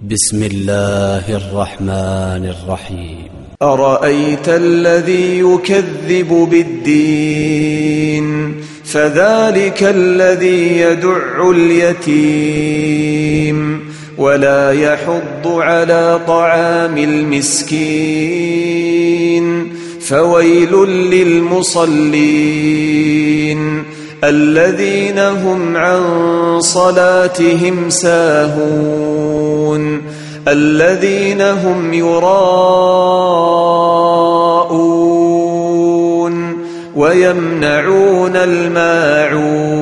بسم الله الرحمن الرحيم. أرأيت الذي يكذب بالدين فذلك الذي يدع اليتيم ولا يحض على طعام المسكين فويل للمصلين الذين هم عن صلاتهم ساهون الذين هم يراءون ويمنعون الماعون